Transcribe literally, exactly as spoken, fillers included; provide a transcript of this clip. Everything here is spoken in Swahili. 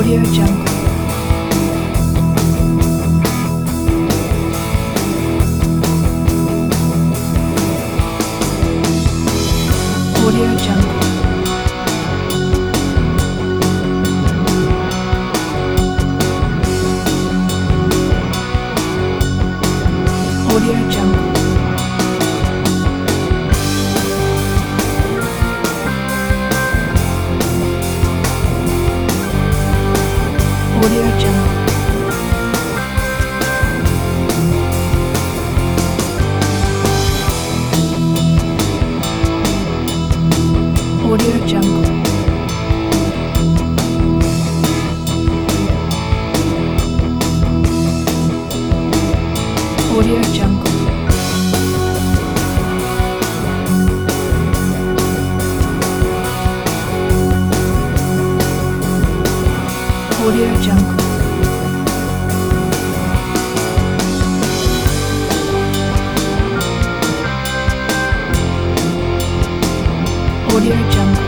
Audio Jungle. Audio Jungle. Audio Jungle. Audio Jungle. Audio Jungle. Audio Jungle. Audio Jungle. Audio Jungle.